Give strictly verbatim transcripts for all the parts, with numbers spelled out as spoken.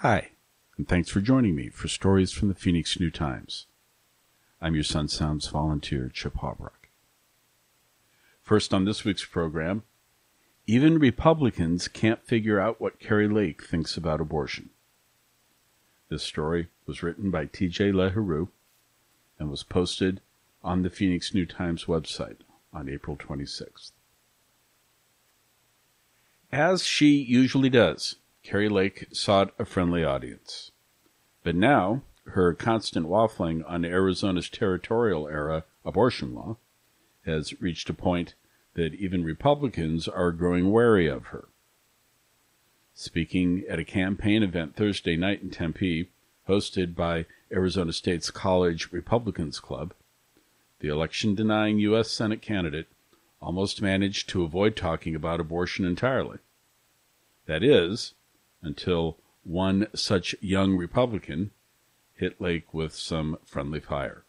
Hi, and thanks for joining me for Stories from the Phoenix New Times. I'm your Sun Sounds volunteer, Chip Hobrock. First on this week's program, even Republicans can't figure out what Kari Lake thinks about abortion. This story was written by T J LaHaroux and was posted on the Phoenix New Times website on April twenty-sixth. As she usually does, Kari Lake sought a friendly audience. But now, her constant waffling on Arizona's territorial-era abortion law has reached a point that even Republicans are growing wary of her. Speaking at a campaign event Thursday night in Tempe, hosted by Arizona State's College Republicans Club, the election-denying U S Senate candidate almost managed to avoid talking about abortion entirely. That is, until one such young Republican hit Lake with some friendly fire.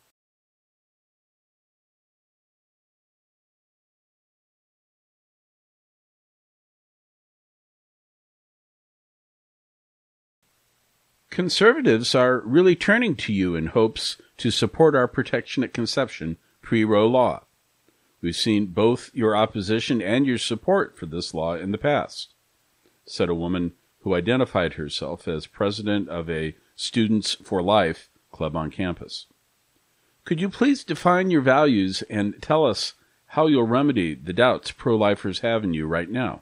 Conservatives are really turning to you in hopes to support our protection at conception pre-Roe law. We've seen both your opposition and your support for this law in the past, said a woman who identified herself as president of a Students for Life club on campus. Could you please define your values and tell us how you'll remedy the doubts pro-lifers have in you right now?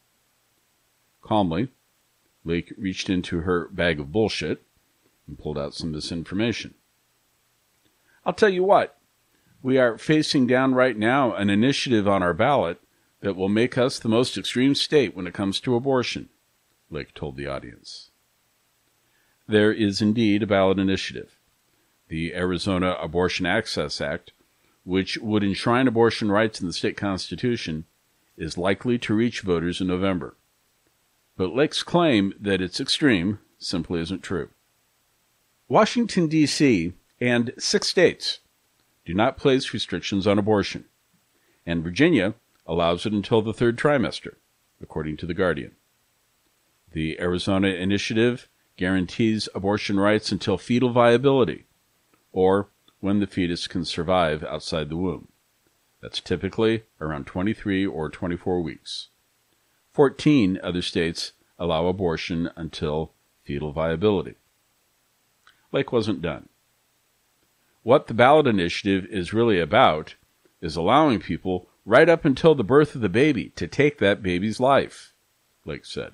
Calmly, Lake reached into her bag of bullshit and pulled out some misinformation. I'll tell you what, we are facing down right now an initiative on our ballot that will make us the most extreme state when it comes to abortion, Lake told the audience. There is indeed a ballot initiative, the Arizona Abortion Access Act, which would enshrine abortion rights in the state constitution, is likely to reach voters in November. But Lake's claim that it's extreme simply isn't true. Washington, D C and six states do not place restrictions on abortion, and Virginia allows it until the third trimester, according to The Guardian. The Arizona initiative guarantees abortion rights until fetal viability, or when the fetus can survive outside the womb. That's typically around twenty-three or twenty-four weeks. Fourteen other states allow abortion until fetal viability. Lake wasn't done. What the ballot initiative is really about is allowing people right up until the birth of the baby to take that baby's life, Lake said.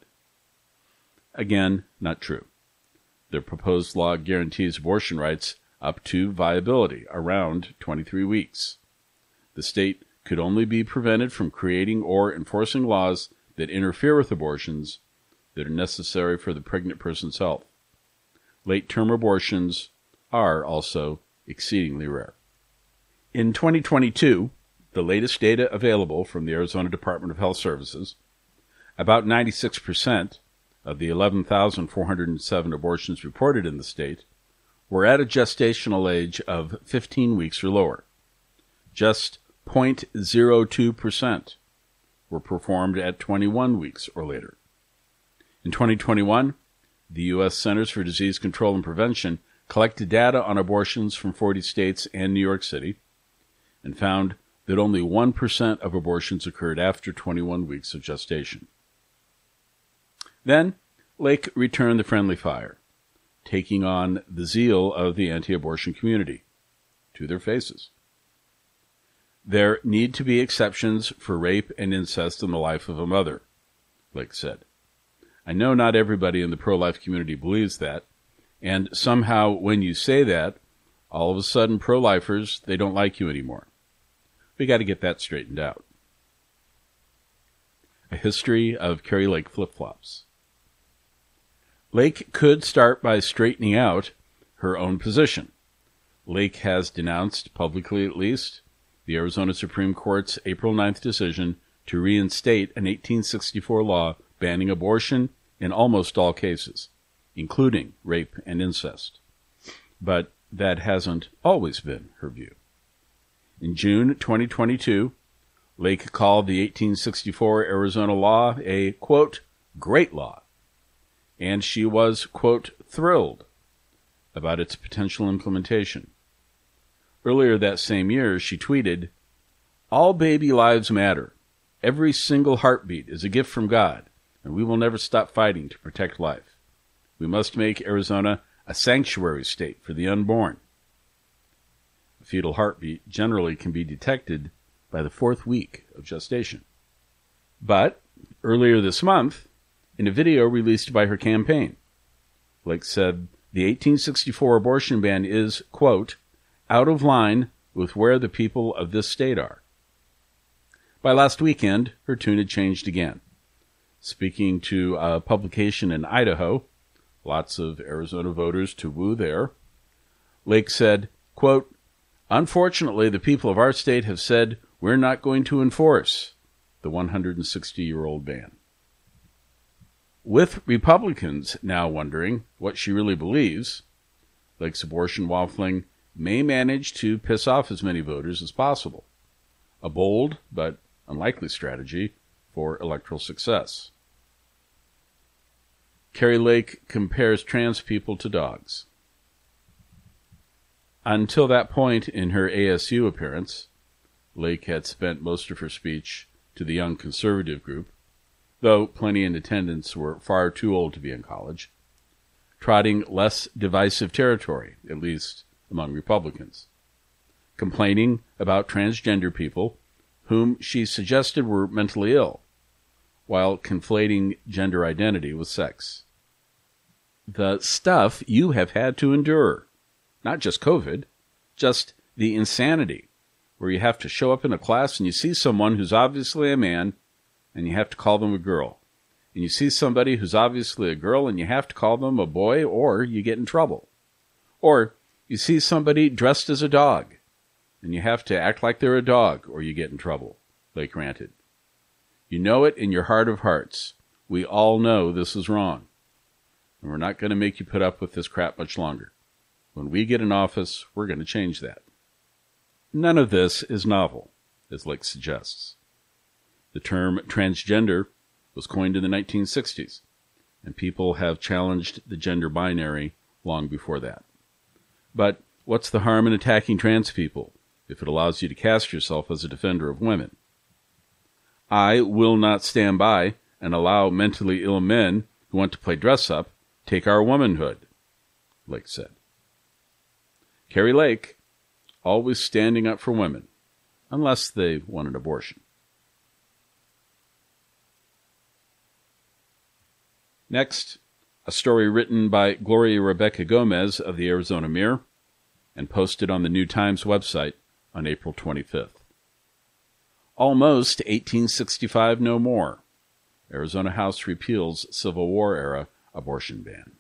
Again, not true. The proposed law guarantees abortion rights up to viability, around twenty-three weeks. The state could only be prevented from creating or enforcing laws that interfere with abortions that are necessary for the pregnant person's health. Late-term abortions are also exceedingly rare. In twenty twenty-two, the latest data available from the Arizona Department of Health Services, about ninety-six percent of the eleven thousand four hundred seven abortions reported in the state were at a gestational age of fifteen weeks or lower. Just zero point zero two percent were performed at twenty-one weeks or later. In twenty twenty-one, the U S Centers for Disease Control and Prevention collected data on abortions from forty states and New York City and found that only one percent of abortions occurred after twenty-one weeks of gestation. Then, Lake returned the friendly fire, taking on the zeal of the anti-abortion community to their faces. There need to be exceptions for rape and incest in the life of a mother, Lake said. I know not everybody in the pro-life community believes that, and somehow when you say that, all of a sudden pro-lifers, they don't like you anymore. We got to get that straightened out. A history of Kari Lake flip-flops. Lake could start by straightening out her own position. Lake has denounced, publicly at least, the Arizona Supreme Court's April ninth decision to reinstate an eighteen sixty-four law banning abortion in almost all cases, including rape and incest. But that hasn't always been her view. In June twenty twenty-two, Lake called the eighteen sixty-four Arizona law a, quote, great law, and she was, quote, thrilled about its potential implementation. Earlier that same year, she tweeted, "All baby lives matter. Every single heartbeat is a gift from God, and we will never stop fighting to protect life. We must make Arizona a sanctuary state for the unborn." A fetal heartbeat generally can be detected by the fourth week of gestation. But earlier this month, in a video released by her campaign, Lake said the eighteen sixty-four abortion ban is, quote, out of line with where the people of this state are. By last weekend, her tune had changed again. Speaking to a publication in Idaho, lots of Arizona voters to woo there, Lake said, quote, "Unfortunately, the people of our state have said we're not going to enforce the one hundred sixty-year-old ban." With Republicans now wondering what she really believes, Lake's abortion waffling may manage to piss off as many voters as possible. A bold but unlikely strategy for electoral success. Kari Lake compares trans people to dogs. Until that point in her A S U appearance, Lake had spent most of her speech to the young conservative group, though plenty in attendance were far too old to be in college, trotting less divisive territory, at least among Republicans, complaining about transgender people whom she suggested were mentally ill, while conflating gender identity with sex. The stuff you have had to endure, not just COVID, just the insanity, where you have to show up in a class and you see someone who's obviously a man and you have to call them a girl. And you see somebody who's obviously a girl and you have to call them a boy, or you get in trouble. Or you see somebody dressed as a dog and you have to act like they're a dog, or you get in trouble, Lake ranted. You know it in your heart of hearts. We all know this is wrong. And we're not going to make you put up with this crap much longer. When we get in office, we're going to change that. None of this is novel, as Lake suggests. The term transgender was coined in the nineteen sixties, and people have challenged the gender binary long before that. But what's the harm in attacking trans people if it allows you to cast yourself as a defender of women? I will not stand by and allow mentally ill men who want to play dress-up take our womanhood, Lake said. Kari Lake, always standing up for women, unless they want an abortion. Next, a story written by Gloria Rebecca Gomez of the Arizona Mirror and posted on the New Times website on April twenty-fifth. Almost eighteen sixty-five no more. Arizona House repeals Civil War-era abortion ban.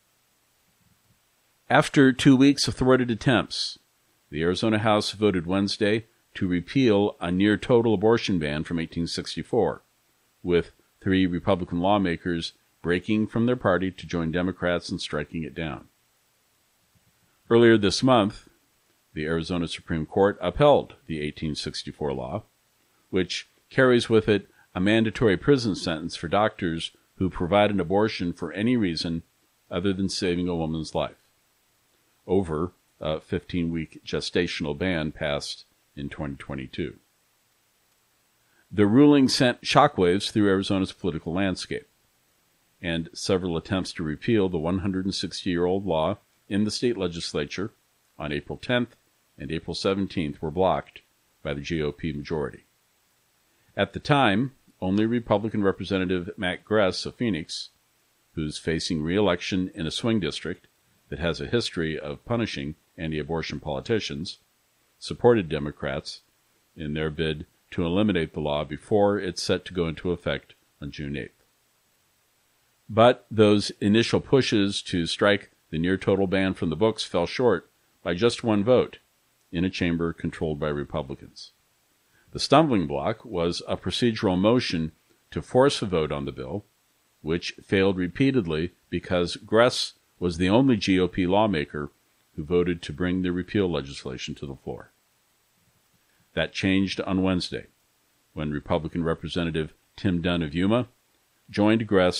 After two weeks of thwarted attempts, the Arizona House voted Wednesday to repeal a near-total abortion ban from eighteen sixty-four, with three Republican lawmakers breaking from their party to join Democrats in striking it down. Earlier this month, the Arizona Supreme Court upheld the eighteen sixty-four law, which carries with it a mandatory prison sentence for doctors who provide an abortion for any reason other than saving a woman's life, over a fifteen-week gestational ban passed in twenty twenty-two. The ruling sent shockwaves through Arizona's political landscape, and several attempts to repeal the one hundred sixty-year-old law in the state legislature on April tenth and April seventeenth were blocked by the G O P majority. At the time, only Republican Representative Matt Gress of Phoenix, who's facing re-election in a swing district that has a history of punishing anti-abortion politicians, supported Democrats in their bid to eliminate the law before it's set to go into effect on June eighth. But those initial pushes to strike the near-total ban from the books fell short by just one vote in a chamber controlled by Republicans. The stumbling block was a procedural motion to force a vote on the bill, which failed repeatedly because Gress was the only G O P lawmaker who voted to bring the repeal legislation to the floor. That changed on Wednesday, when Republican Representative Tim Dunn of Yuma joined Gress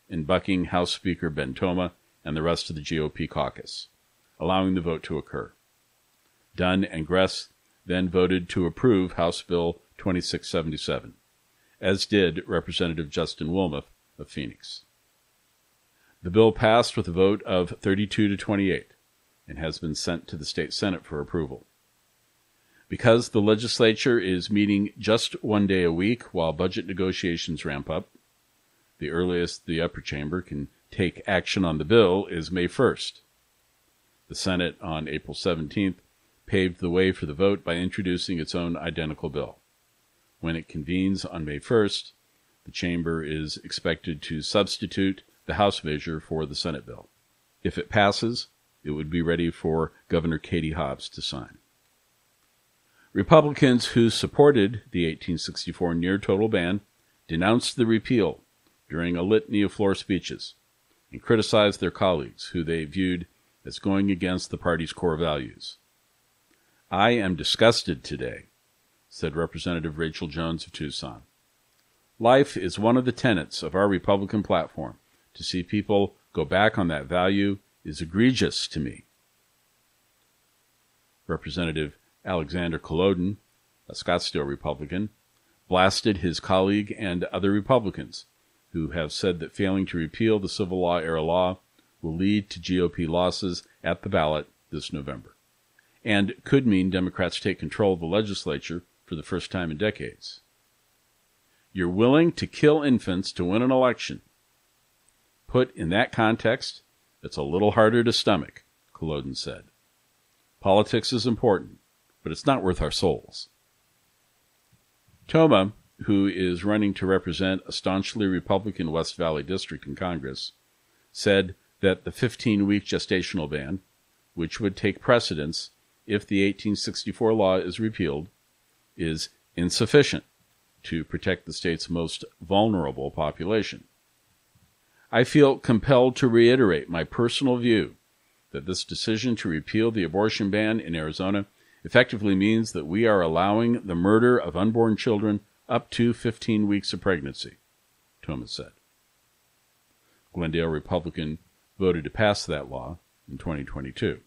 in bucking House Speaker Ben Toma and the rest of the G O P caucus, allowing the vote to occur. Dunn and Gress then voted to approve House Bill twenty-six seventy-seven, as did Representative Justin Wilmoth of Phoenix. The bill passed with a vote of thirty-two to twenty-eight and has been sent to the state Senate for approval. Because the legislature is meeting just one day a week while budget negotiations ramp up, the earliest the upper chamber can take action on the bill is May first. The Senate on April seventeenth paved the way for the vote by introducing its own identical bill. When it convenes on May first, the chamber is expected to substitute the House measure for the Senate bill. If it passes, it would be ready for Governor Katie Hobbs to sign. Republicans who supported the eighteen sixty-four near-total ban denounced the repeal during a litany of floor speeches and criticized their colleagues, who they viewed as going against the party's core values. "I am disgusted today," said Representative Rachel Jones of Tucson. "Life is one of the tenets of our Republican platform. To see people go back on that value is egregious to me." Representative Alexander Kolodin, a Scottsdale Republican, blasted his colleague and other Republicans who have said that failing to repeal the Civil Law era law will lead to G O P losses at the ballot this November, and could mean Democrats take control of the legislature for the first time in decades. "You're willing to kill infants to win an election. Put in that context, it's a little harder to stomach," Kolodin said. "Politics is important, but it's not worth our souls." Toma, who is running to represent a staunchly Republican West Valley district in Congress, said that the fifteen-week gestational ban, which would take precedence if the eighteen sixty-four law is repealed, is insufficient to protect the state's most vulnerable population. "I feel compelled to reiterate my personal view that this decision to repeal the abortion ban in Arizona effectively means that we are allowing the murder of unborn children up to fifteen weeks of pregnancy," Thomas said. Glendale Republican voted to pass that law in twenty twenty-two.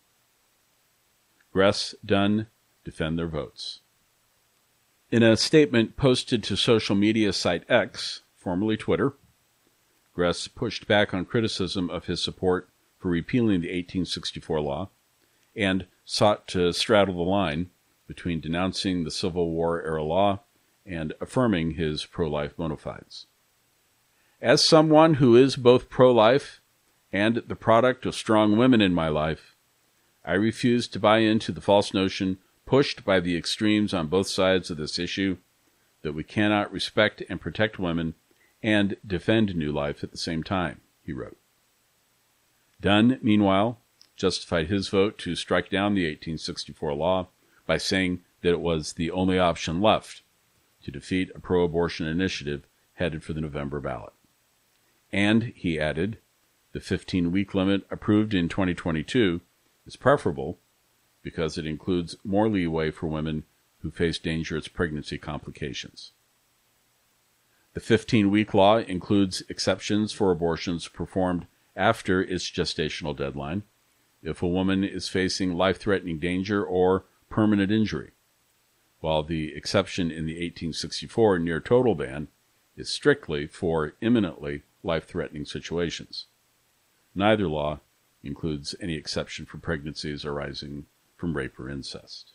Gress, Dunn defend their votes. In a statement posted to social media site X, formerly Twitter, Gress pushed back on criticism of his support for repealing the eighteen sixty-four law and sought to straddle the line between denouncing the Civil War-era law and affirming his pro-life bona fides. "As someone who is both pro-life and the product of strong women in my life, I refuse to buy into the false notion pushed by the extremes on both sides of this issue that we cannot respect and protect women and defend new life at the same time," he wrote. Dunn, meanwhile, justified his vote to strike down the eighteen sixty-four law by saying that it was the only option left to defeat a pro-abortion initiative headed for the November ballot. And, he added, the fifteen-week limit approved in twenty twenty-two is preferable because it includes more leeway for women who face dangerous pregnancy complications. The fifteen-week law includes exceptions for abortions performed after its gestational deadline if a woman is facing life-threatening danger or permanent injury, while the exception in the eighteen sixty-four near-total ban is strictly for imminently life-threatening situations. Neither law includes any exception for pregnancies arising from rape or incest.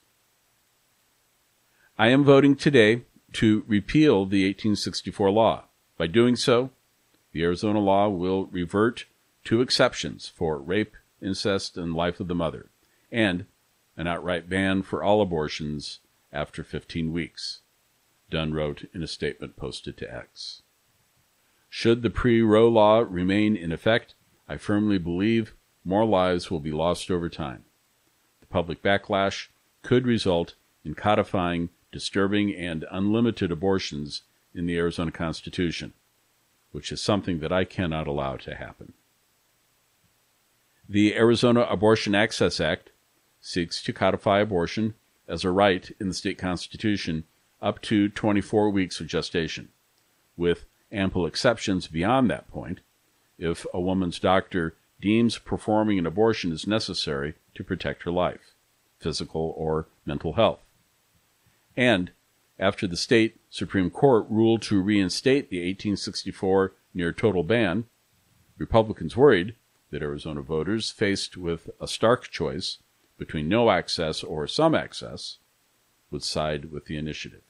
I am voting today to repeal the eighteen sixty-four law. By doing so, the Arizona law will revert to exceptions for rape, incest, and life of the mother, and an outright ban for all abortions after fifteen weeks, Dunn wrote in a statement posted to X. Should the pre-Roe law remain in effect, I firmly believe more lives will be lost over time. The public backlash could result in codifying disturbing and unlimited abortions in the Arizona Constitution, which is something that I cannot allow to happen. The Arizona Abortion Access Act seeks to codify abortion as a right in the state constitution up to twenty-four weeks of gestation, with ample exceptions beyond that point if a woman's doctor deems performing an abortion is necessary to protect her life, physical or mental health. And after the state Supreme Court ruled to reinstate the eighteen sixty-four near-total ban, Republicans worried that Arizona voters, faced with a stark choice between no access or some access, would side with the initiative.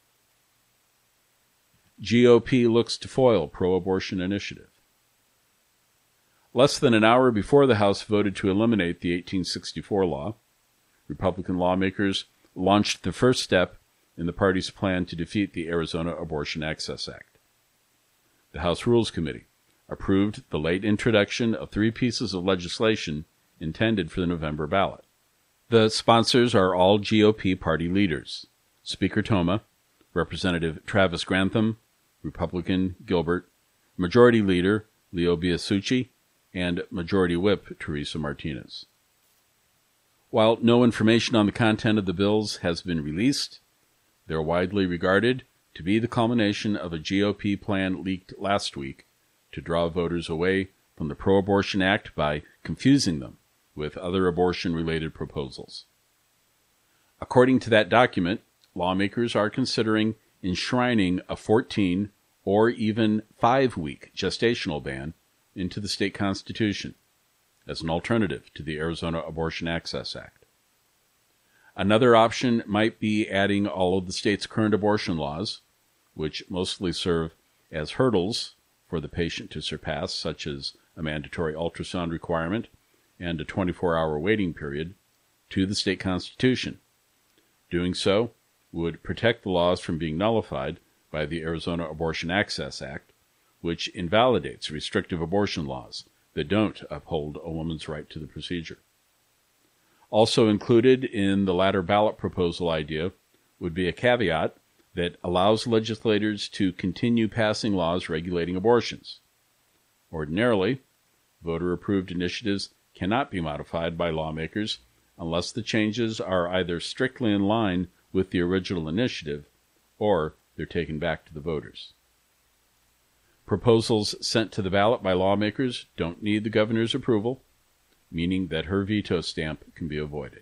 G O P looks to foil pro-abortion initiative. Less than an hour before the House voted to eliminate the eighteen sixty-four law, Republican lawmakers launched the first step in the party's plan to defeat the Arizona Abortion Access Act. The House Rules Committee approved the late introduction of three pieces of legislation intended for the November ballot. The sponsors are all G O P party leaders: Speaker Toma, Representative Travis Grantham, Republican Gilbert, Majority Leader Leo Biasucci, and Majority Whip Teresa Martinez. While no information on the content of the bills has been released, they are widely regarded to be the culmination of a G O P plan leaked last week to draw voters away from the Pro-Abortion Act by confusing them with other abortion-related proposals. According to that document, lawmakers are considering enshrining a fourteen or even five-week gestational ban into the state constitution as an alternative to the Arizona Abortion Access Act. Another option might be adding all of the state's current abortion laws, which mostly serve as hurdles for the patient to surpass, such as a mandatory ultrasound requirement and a twenty-four hour waiting period, to the state constitution. Doing so would protect the laws from being nullified by the Arizona Abortion Access Act, which invalidates restrictive abortion laws that don't uphold a woman's right to the procedure. Also included in the latter ballot proposal idea would be a caveat that allows legislators to continue passing laws regulating abortions. Ordinarily, voter-approved initiatives cannot be modified by lawmakers unless the changes are either strictly in line with the original initiative or they're taken back to the voters. Proposals sent to the ballot by lawmakers don't need the governor's approval, meaning that her veto stamp can be avoided.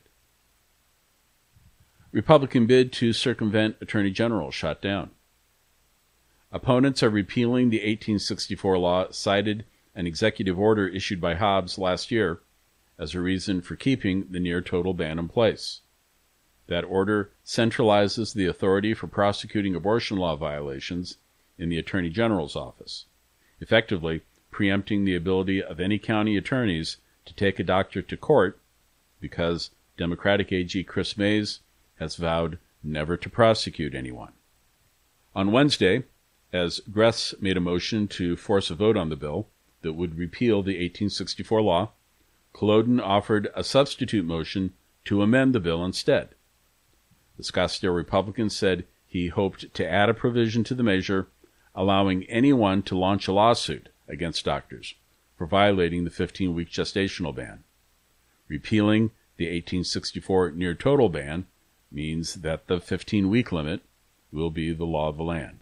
Republican bid to circumvent Attorney General shot down. Opponents of repealing the eighteen sixty-four law cited an executive order issued by Hobbs last year as a reason for keeping the near-total ban in place. That order centralizes the authority for prosecuting abortion law violations in the Attorney General's office, effectively preempting the ability of any county attorneys to take a doctor to court because Democratic A G Chris Mays has vowed never to prosecute anyone. On Wednesday, as Gress made a motion to force a vote on the bill that would repeal the eighteen sixty-four law, Culloden offered a substitute motion to amend the bill instead. The Scottsdale Republican said he hoped to add a provision to the measure allowing anyone to launch a lawsuit against doctors for violating the fifteen-week gestational ban. Repealing the eighteen sixty-four near-total ban means that the fifteen-week limit will be the law of the land.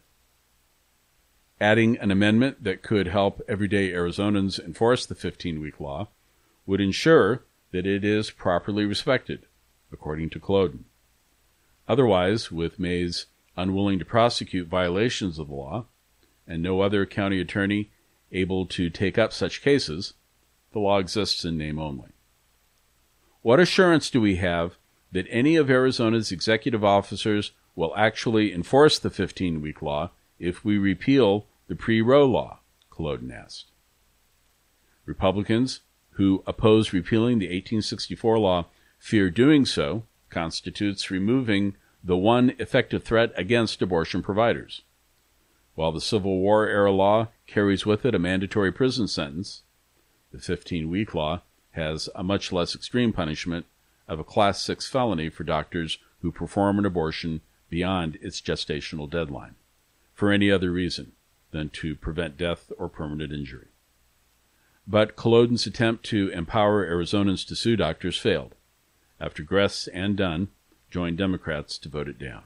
Adding an amendment that could help everyday Arizonans enforce the fifteen-week law would ensure that it is properly respected, according to Culloden. Otherwise, with Mays unwilling to prosecute violations of the law and no other county attorney able to take up such cases, the law exists in name only. What assurance do we have that any of Arizona's executive officers will actually enforce the fifteen-week law if we repeal the pre-Roe law? Culloden asked. Republicans who oppose repealing the eighteen sixty-four law fear doing so constitutes removing the one effective threat against abortion providers. While the Civil War-era law carries with it a mandatory prison sentence, the fifteen-week law has a much less extreme punishment of a Class six felony for doctors who perform an abortion beyond its gestational deadline, for any other reason than to prevent death or permanent injury. But Culloden's attempt to empower Arizonans to sue doctors failed, after Gress and Dunn joined Democrats to vote it down.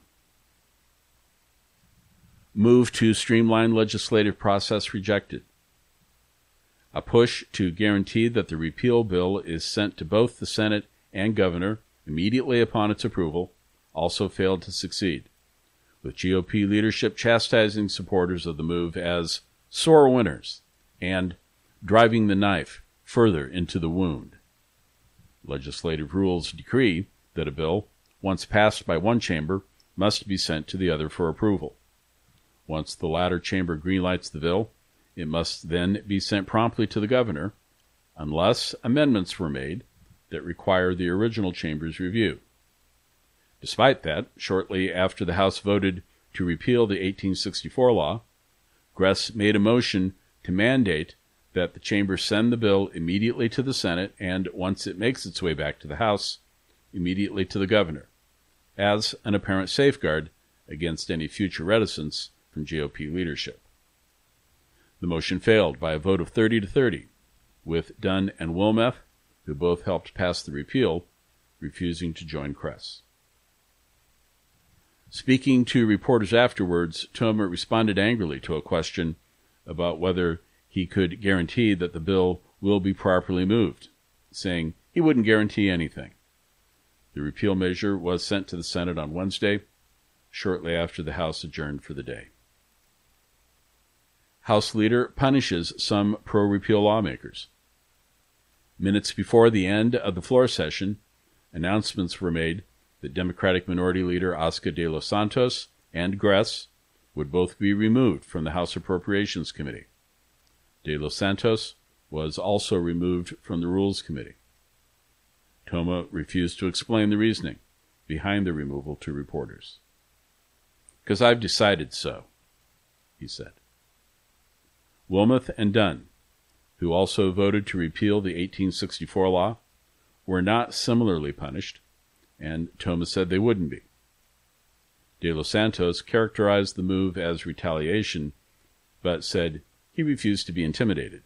Move to streamline legislative process rejected. A push to guarantee that the repeal bill is sent to both the Senate and governor immediately upon its approval also failed to succeed, with G O P leadership chastising supporters of the move as sore winners and driving the knife further into the wound. Legislative rules decree that a bill, once passed by one chamber, must be sent to the other for approval. Once the latter chamber greenlights the bill, it must then be sent promptly to the governor, unless amendments were made that require the original chamber's review. Despite that, shortly after the House voted to repeal the eighteen sixty-four law, Gress made a motion to mandate that the chamber send the bill immediately to the Senate and, once it makes its way back to the House, immediately to the governor, as an apparent safeguard against any future reticence from G O P leadership. The motion failed by a vote of thirty to thirty, with Dunn and Wilmeth, who both helped pass the repeal, refusing to join Gress. Speaking to reporters afterwards, Toma responded angrily to a question about whether he could guarantee that the bill will be properly moved, saying he wouldn't guarantee anything. The repeal measure was sent to the Senate on Wednesday, shortly after the House adjourned for the day. House leader punishes some pro-repeal lawmakers. Minutes before the end of the floor session, announcements were made that Democratic Minority Leader Oscar de los Santos and Gress would both be removed from the House Appropriations Committee. De los Santos was also removed from the Rules Committee. Toma refused to explain the reasoning behind the removal to reporters. "Because I've decided so," he said. Wilmeth and Dunn, who also voted to repeal the eighteen sixty-four law, were not similarly punished, and Toma said they wouldn't be. De los Santos characterized the move as retaliation, but said he refused to be intimidated.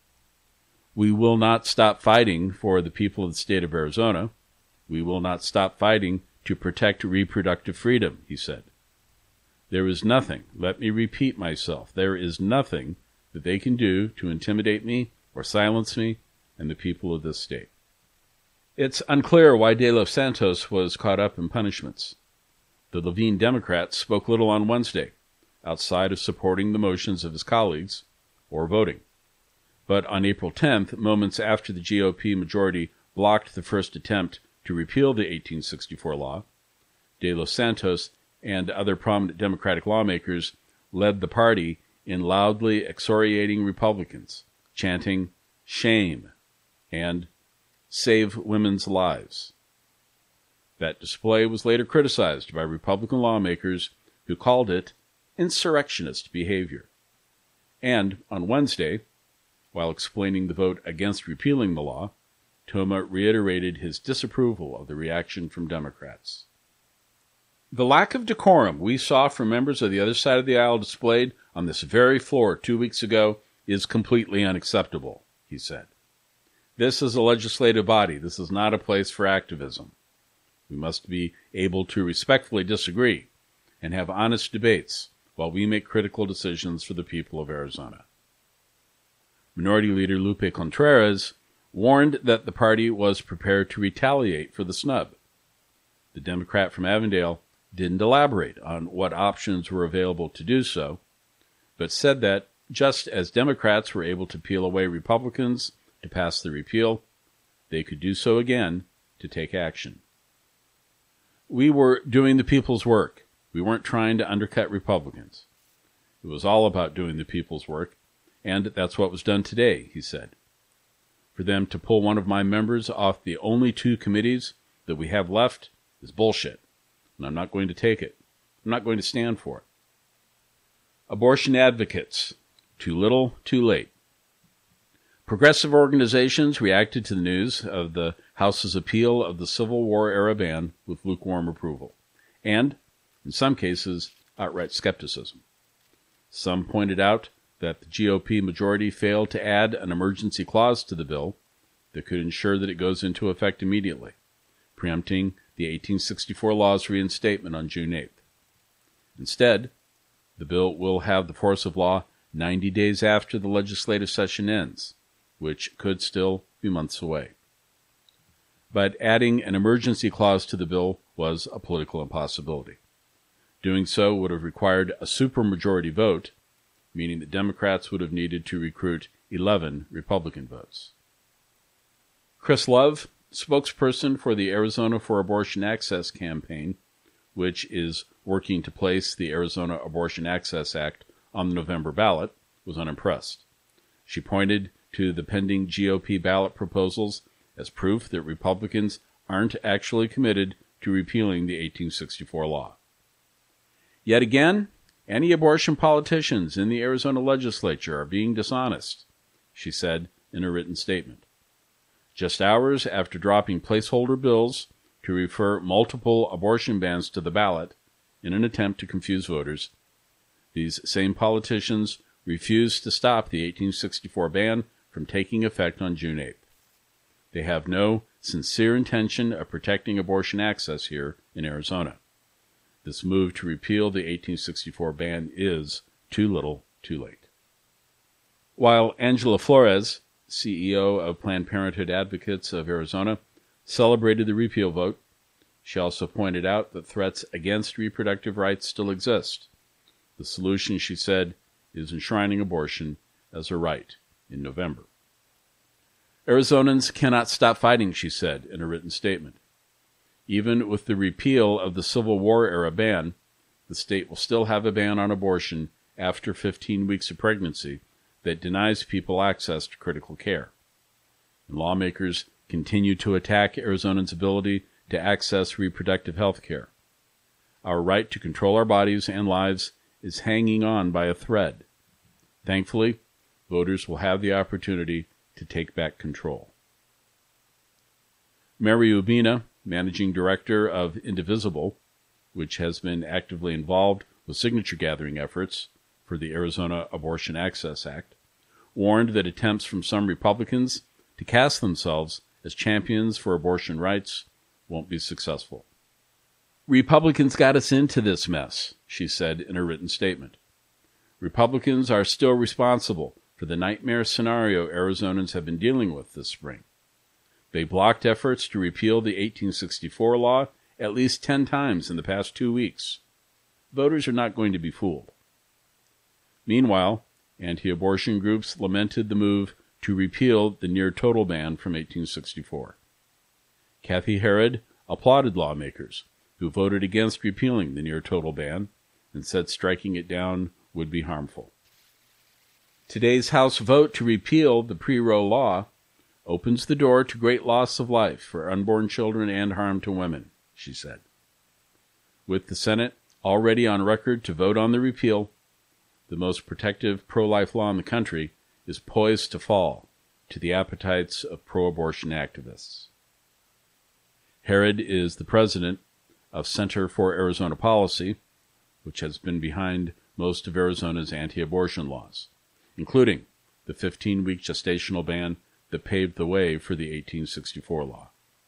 "We will not stop fighting for the people of the state of Arizona. We will not stop fighting to protect reproductive freedom," he said. "There is nothing, let me repeat myself, there is nothing that they can do to intimidate me or silence me and the people of this state." It's unclear why De los Santos was caught up in punishments. The Levine Democrat spoke little on Wednesday, outside of supporting the motions of his colleagues or voting. But on April tenth, moments after the G O P majority blocked the first attempt to repeal the eighteen sixty-four law, De los Santos and other prominent Democratic lawmakers led the party in loudly excoriating Republicans, chanting, "Shame," and "Save women's lives." That display was later criticized by Republican lawmakers who called it insurrectionist behavior. And on Wednesday, while explaining the vote against repealing the law, Toma reiterated his disapproval of the reaction from Democrats. "The lack of decorum we saw from members of the other side of the aisle displayed on this very floor two weeks ago is completely unacceptable," he said. "This is a legislative body. This is not a place for activism. We must be able to respectfully disagree and have honest debates while we make critical decisions for the people of Arizona." Minority Leader Lupe Contreras warned that the party was prepared to retaliate for the snub. The Democrat from Avondale didn't elaborate on what options were available to do so, but said that just as Democrats were able to peel away Republicans to pass the repeal, they could do so again to take action. "We were doing the people's work. We weren't trying to undercut Republicans. It was all about doing the people's work, and that's what was done today," he said. "For them to pull one of my members off the only two committees that we have left is bullshit, and I'm not going to take it. I'm not going to stand for it." Abortion advocates. Too little, too late. Progressive organizations reacted to the news of the House's appeal of the Civil War-era ban with lukewarm approval, and, in some cases, outright skepticism. Some pointed out that the G O P majority failed to add an emergency clause to the bill that could ensure that it goes into effect immediately, preempting the eighteen sixty-four law's reinstatement on June eighth. Instead, the bill will have the force of law ninety days after the legislative session ends, which could still be months away. But adding an emergency clause to the bill was a political impossibility. Doing so would have required a supermajority vote, meaning that Democrats would have needed to recruit eleven Republican votes. Chris Love, spokesperson for the Arizona for Abortion Access campaign, which is working to place the Arizona Abortion Access Act on the November ballot, was unimpressed. She pointed to the pending G O P ballot proposals as proof that Republicans aren't actually committed to repealing the eighteen sixty-four law. Yet again, anti-abortion politicians in the Arizona legislature are being dishonest, she said in a written statement. Just hours after dropping placeholder bills to refer multiple abortion bans to the ballot in an attempt to confuse voters, these same politicians refused to stop the eighteen sixty-four ban from taking effect on June eighth. They have no sincere intention of protecting abortion access here in Arizona. This move to repeal the eighteen sixty-four ban is too little, too late. While Angela Flores, C E O of Planned Parenthood Advocates of Arizona, celebrated the repeal vote, she also pointed out that threats against reproductive rights still exist. The solution, she said, is enshrining abortion as a right in November. Arizonans cannot stop fighting, she said in a written statement. Even with the repeal of the Civil War-era ban, the state will still have a ban on abortion after fifteen weeks of pregnancy that denies people access to critical care. And lawmakers continue to attack Arizonans' ability to access reproductive health care. Our right to control our bodies and lives is hanging on by a thread. Thankfully, voters will have the opportunity to take back control. Mary Ubina, managing director of Indivisible, which has been actively involved with signature-gathering efforts for the Arizona Abortion Access Act, warned that attempts from some Republicans to cast themselves as champions for abortion rights won't be successful. Republicans got us into this mess, she said in a written statement. Republicans are still responsible for the nightmare scenario Arizonans have been dealing with this spring. They blocked efforts to repeal the eighteen sixty-four law at least ten times in the past two weeks. Voters are not going to be fooled. Meanwhile, anti-abortion groups lamented the move to repeal the near-total ban from eighteen sixty-four. Kathy Herod applauded lawmakers who voted against repealing the near-total ban and said striking it down would be harmful. Today's House vote to repeal the pre-Roe law opens the door to great loss of life for unborn children and harm to women, she said. With the Senate already on record to vote on the repeal, the most protective pro-life law in the country is poised to fall to the appetites of pro-abortion activists. Herod is the president of Center for Arizona Policy, which has been behind most of Arizona's anti-abortion laws, including the fifteen-week gestational ban that paved the way for the eighteen sixty-four law.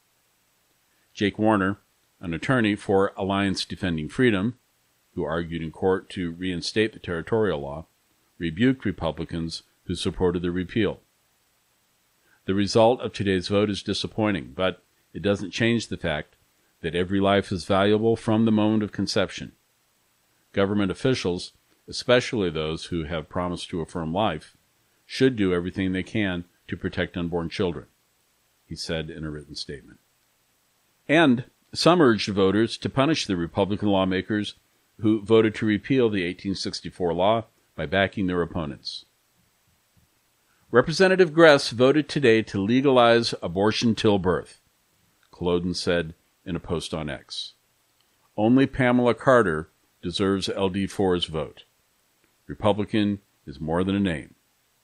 Jake Warner, an attorney for Alliance Defending Freedom, who argued in court to reinstate the territorial law, rebuked Republicans who supported the repeal. The result of today's vote is disappointing, but it doesn't change the fact that every life is valuable from the moment of conception. Government officials, especially those who have promised to affirm life, should do everything they can to protect unborn children, he said in a written statement. And some urged voters to punish the Republican lawmakers who voted to repeal the eighteen sixty-four law by backing their opponents. Representative Gress voted today to legalize abortion till birth, Culloden said in a post on X. Only Pamela Carter deserves L D four's vote. Republican is more than a name.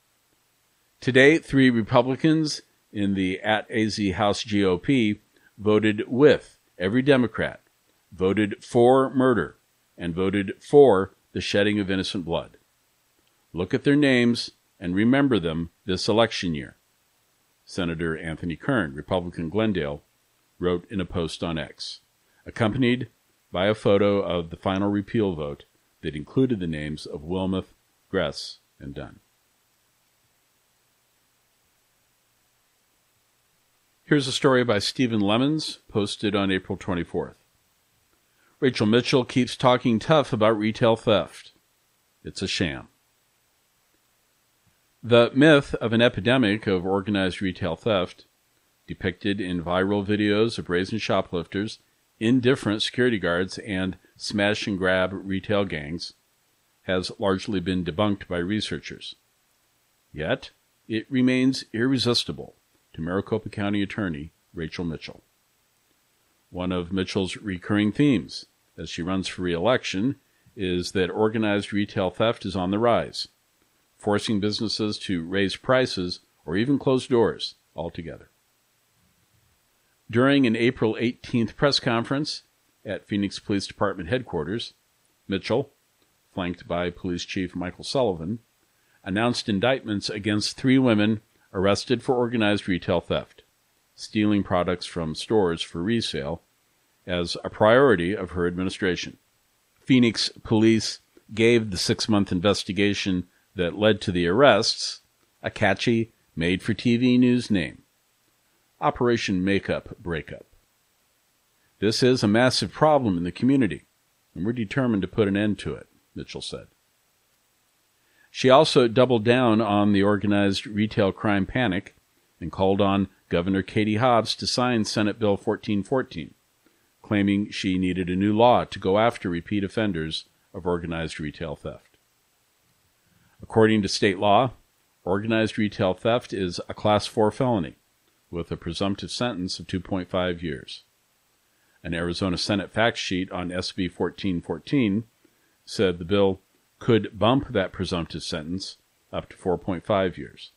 Today, three Republicans in the at A Z House G O P voted with every Democrat, voted for murder, and voted for the shedding of innocent blood. Look at their names and remember them this election year, Senator Anthony Kern, Republican Glendale, wrote in a post on X, accompanied by a photo of the final repeal vote that included the names of Wilmoth, Gress, and Dunn. Here's a story by Stephen Lemons, posted on April twenty-fourth. Rachel Mitchell keeps talking tough about retail theft. It's a sham. The myth of an epidemic of organized retail theft, depicted in viral videos of brazen shoplifters, indifferent security guards, and smash-and-grab retail gangs, has largely been debunked by researchers. Yet, it remains irresistible to Maricopa County Attorney Rachel Mitchell. One of Mitchell's recurring themes, as she runs for re-election, is that organized retail theft is on the rise, forcing businesses to raise prices or even close doors altogether. During an April eighteenth press conference at Phoenix Police Department headquarters, Mitchell, flanked by Police Chief Michael Sullivan, announced indictments against three women arrested for organized retail theft, stealing products from stores for resale, as a priority of her administration. Phoenix police gave the six-month investigation that led to the arrests a catchy, made-for-T V news name: Operation Makeup Breakup. This is a massive problem in the community, and we're determined to put an end to it, Mitchell said. She also doubled down on the organized retail crime panic and called on Governor Katie Hobbs to sign Senate Bill fourteen fourteen, claiming she needed a new law to go after repeat offenders of organized retail theft. According to state law, organized retail theft is a Class four felony with a presumptive sentence of two point five years. An Arizona Senate fact sheet on S B fourteen fourteen said the bill could bump that presumptive sentence up to four point five years.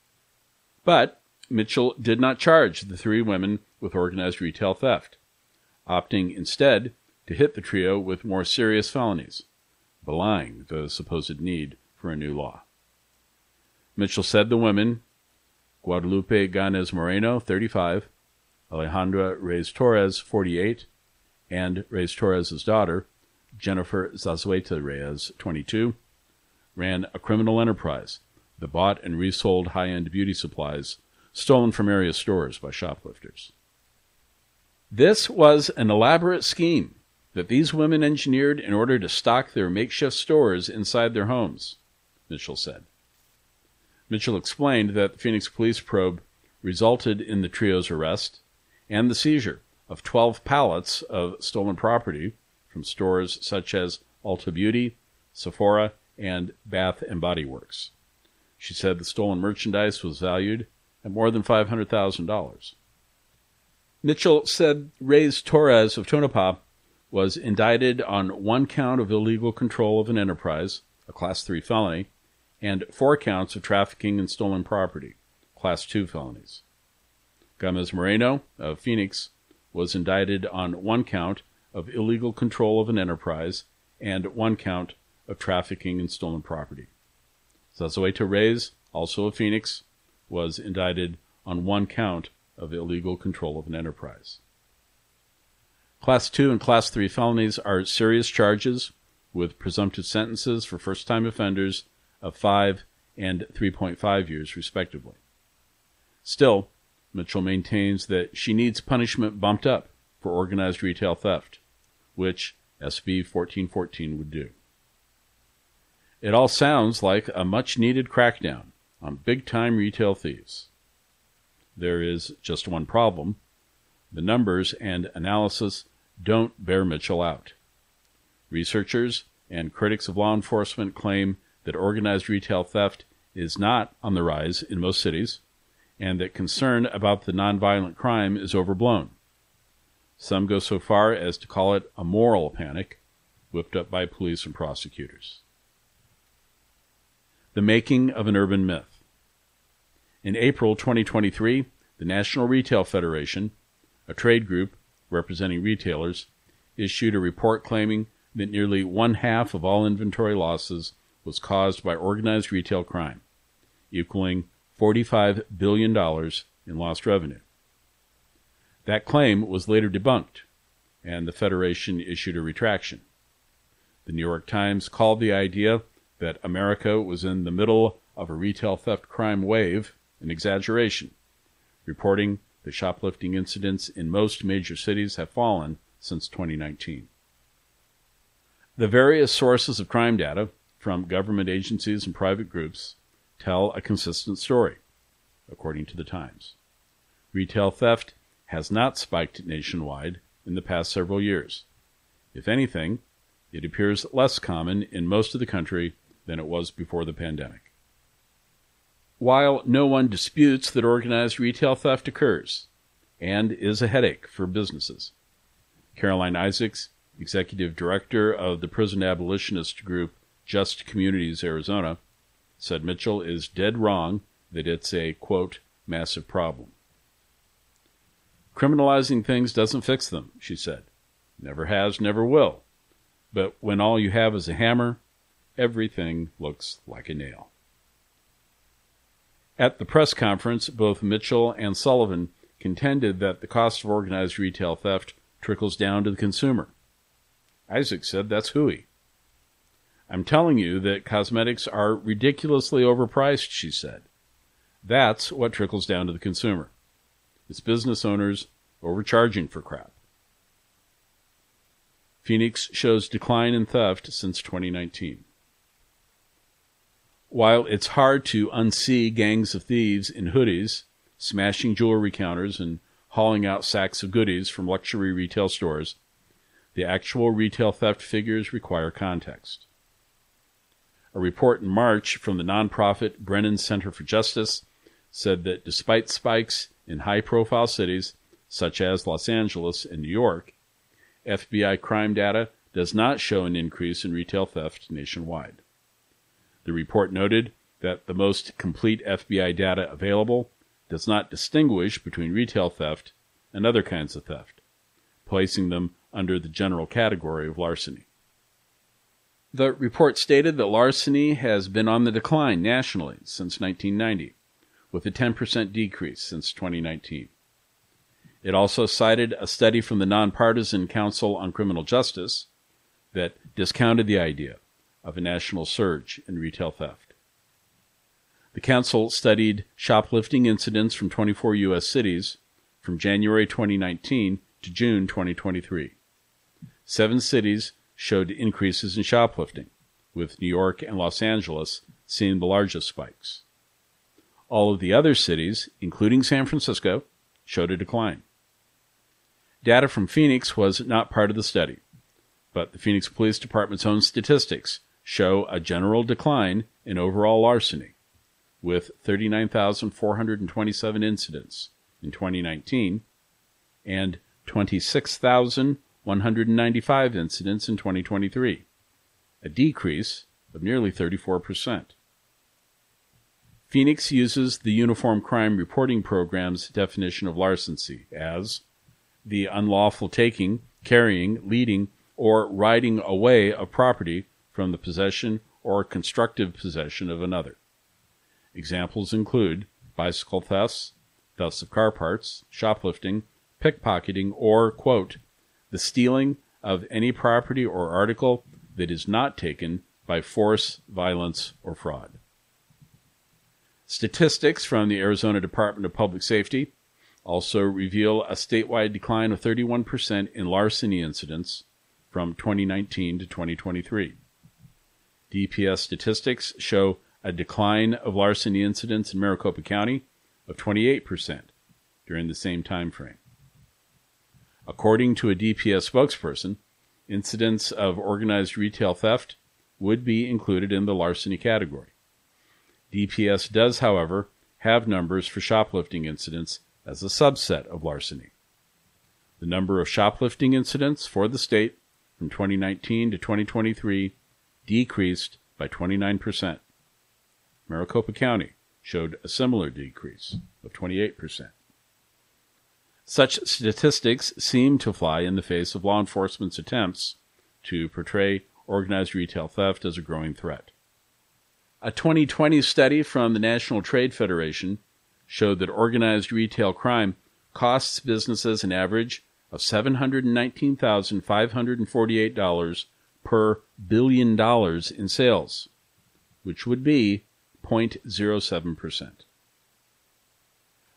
But Mitchell did not charge the three women with organized retail theft, opting instead to hit the trio with more serious felonies, belying the supposed need for a new law. Mitchell said the women, Guadalupe Ganez Moreno, thirty-five, Alejandra Reyes Torres, forty-eight, and Reyes Torres' daughter, Jennifer Zazueta Reyes, twenty-two, ran a criminal enterprise that bought and resold high-end beauty supplies stolen from area stores by shoplifters. This was an elaborate scheme that these women engineered in order to stock their makeshift stores inside their homes, Mitchell said. Mitchell explained that the Phoenix police probe resulted in the trio's arrest and the seizure of twelve pallets of stolen property from stores such as Ulta Beauty, Sephora, and Bath and Body Works. She said the stolen merchandise was valued at more than five hundred thousand dollars. Mitchell said Reyes Torres of Tonopah was indicted on one count of illegal control of an enterprise, a Class three felony, and four counts of trafficking in stolen property, Class two felonies. Gomez Moreno of Phoenix was indicted on one count of illegal control of an enterprise and one count of trafficking in stolen property. Zazueta Reyes, also of Phoenix, was indicted on one count of illegal control of an enterprise. Class two and Class three felonies are serious charges with presumptive sentences for first-time offenders of five and three point five years, respectively. Still, Mitchell maintains that she needs punishment bumped up for organized retail theft, which S B fourteen fourteen would do. It all sounds like a much-needed crackdown on big-time retail thieves. There is just one problem. The numbers and analysis don't bear Mitchell out. Researchers and critics of law enforcement claim that organized retail theft is not on the rise in most cities, and that concern about the nonviolent crime is overblown. Some go so far as to call it a moral panic, whipped up by police and prosecutors. The making of an urban myth. In April twenty twenty-three, the National Retail Federation, a trade group representing retailers, issued a report claiming that nearly one-half of all inventory losses was caused by organized retail crime, equaling forty-five billion dollars in lost revenue. That claim was later debunked, and the Federation issued a retraction. The New York Times called the idea that America was in the middle of a retail theft crime wave an exaggeration, reporting The shoplifting incidents in most major cities have fallen since twenty nineteen. The various sources of crime data, from government agencies and private groups, tell a consistent story, according to the Times. Retail theft has not spiked nationwide in the past several years. If anything, it appears less common in most of the country than it was before the pandemic. While no one disputes that organized retail theft occurs and is a headache for businesses, Caroline Isaacs, executive director of the prison abolitionist group Just Communities Arizona, said Mitchell is dead wrong that it's a, quote, massive problem. Criminalizing things doesn't fix them, she said. Never has, never will. But when all you have is a hammer, everything looks like a nail. At the press conference, both Mitchell and Sullivan contended that the cost of organized retail theft trickles down to the consumer. Isaac said that's hooey. I'm telling you that cosmetics are ridiculously overpriced, she said. That's what trickles down to the consumer. It's business owners overcharging for crap. Phoenix shows decline in theft since twenty nineteen. While it's hard to unsee gangs of thieves in hoodies, smashing jewelry counters and hauling out sacks of goodies from luxury retail stores, the actual retail theft figures require context. A report in March from the nonprofit Brennan Center for Justice said that despite spikes in high-profile cities such as Los Angeles and New York, F B I crime data does not show an increase in retail theft nationwide. The report noted that the most complete F B I data available does not distinguish between retail theft and other kinds of theft, placing them under the general category of larceny. The report stated that larceny has been on the decline nationally since nineteen ninety, with a ten percent decrease since twenty nineteen. It also cited a study from the Nonpartisan Council on Criminal Justice that discounted the idea of a national surge in retail theft. The council studied shoplifting incidents from twenty-four U S cities from January twenty nineteen to June twenty twenty-three. Seven cities showed increases in shoplifting, with New York and Los Angeles seeing the largest spikes. All of the other cities, including San Francisco, showed a decline. Data from Phoenix was not part of the study, but the Phoenix Police Department's own statistics show a general decline in overall larceny, with thirty-nine thousand four hundred twenty-seven incidents in twenty nineteen and twenty-six thousand one hundred ninety-five incidents in twenty twenty-three, a decrease of nearly thirty-four percent. Phoenix uses the Uniform Crime Reporting Program's definition of larceny as the unlawful taking, carrying, leading, or riding away of property from the possession or constructive possession of another. Examples include bicycle thefts, thefts of car parts, shoplifting, pickpocketing, or, quote, the stealing of any property or article that is not taken by force, violence, or fraud. Statistics from the Arizona Department of Public Safety also reveal a statewide decline of thirty-one percent in larceny incidents from twenty nineteen to twenty twenty-three. D P S statistics show a decline of larceny incidents in Maricopa County of twenty-eight percent during the same time frame. According to a D P S spokesperson, incidents of organized retail theft would be included in the larceny category. D P S does, however, have numbers for shoplifting incidents as a subset of larceny. The number of shoplifting incidents for the state from twenty nineteen to twenty twenty-three decreased by twenty-nine percent. Maricopa County showed a similar decrease of twenty-eight percent. Such statistics seem to fly in the face of law enforcement's attempts to portray organized retail theft as a growing threat. A twenty twenty study from the National Trade Federation showed that organized retail crime costs businesses an average of seven hundred nineteen thousand five hundred forty-eight dollars per billion dollars in sales, which would be zero point zero seven percent.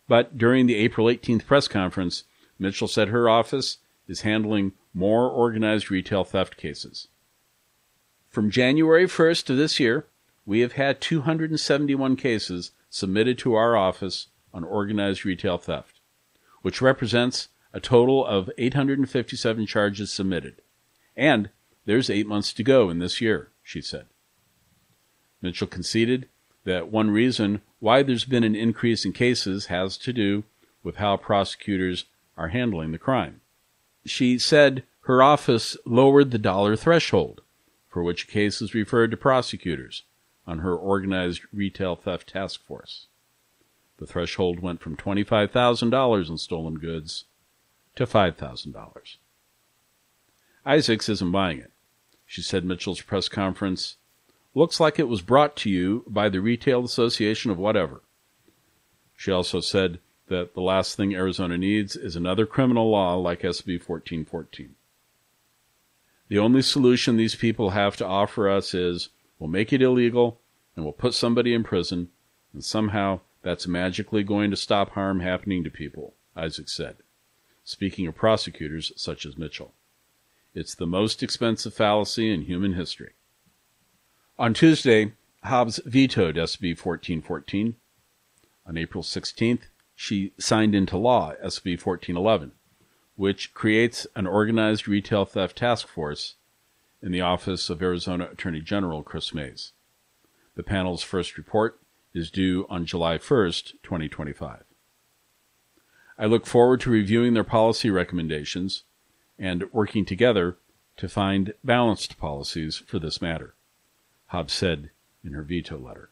But during the April eighteenth press conference, Mitchell said her office is handling more organized retail theft cases. From January first of this year, we have had two hundred seventy-one cases submitted to our office on organized retail theft, which represents a total of eight hundred fifty-seven charges submitted. And there's eight months to go in this year, she said. Mitchell conceded that one reason why there's been an increase in cases has to do with how prosecutors are handling the crime. She said her office lowered the dollar threshold for which a case is referred to prosecutors on her organized retail theft task force. The threshold went from twenty-five thousand dollars in stolen goods to five thousand dollars. Isaacs isn't buying it. She said Mitchell's press conference looks like it was brought to you by the Retail Association of whatever. She also said that the last thing Arizona needs is another criminal law like S B fourteen fourteen. The only solution these people have to offer us is, we'll make it illegal and we'll put somebody in prison, and somehow that's magically going to stop harm happening to people, Isaac said, speaking of prosecutors such as Mitchell. It's the most expensive fallacy in human history. On Tuesday, Hobbs vetoed S B fourteen fourteen. On April sixteenth, she signed into law S B fourteen eleven, which creates an organized retail theft task force in the office of Arizona Attorney General Chris Mays. The panel's first report is due on July first, twenty twenty-five. I look forward to reviewing their policy recommendations and working together to find balanced policies for this matter, Hobbs said in her veto letter.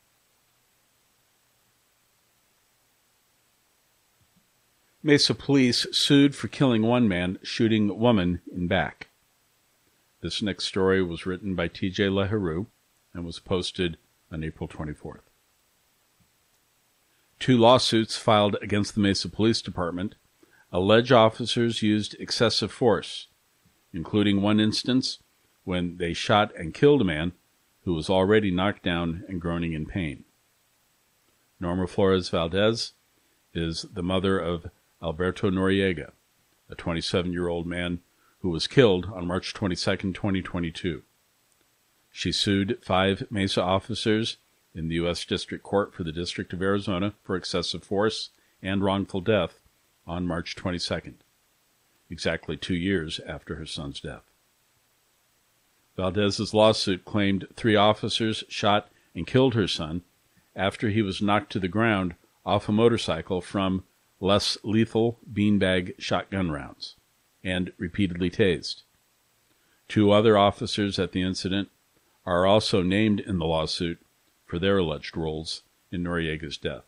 Mesa police sued for killing one man, shooting woman in back. This next story was written by T J LaHaru and was posted on April twenty-fourth. Two lawsuits filed against the Mesa Police Department allege officers used excessive force, including one instance when they shot and killed a man who was already knocked down and groaning in pain. Norma Flores Valdez is the mother of Alberto Noriega, a twenty-seven-year-old man who was killed on March twenty-second, twenty twenty-two. She sued five Mesa officers in the U S District Court for the District of Arizona for excessive force and wrongful death on March twenty-second, exactly two years after her son's death. Valdez's lawsuit claimed three officers shot and killed her son after he was knocked to the ground off a motorcycle from less lethal beanbag shotgun rounds and repeatedly tased. Two other officers at the incident are also named in the lawsuit for their alleged roles in Noriega's death.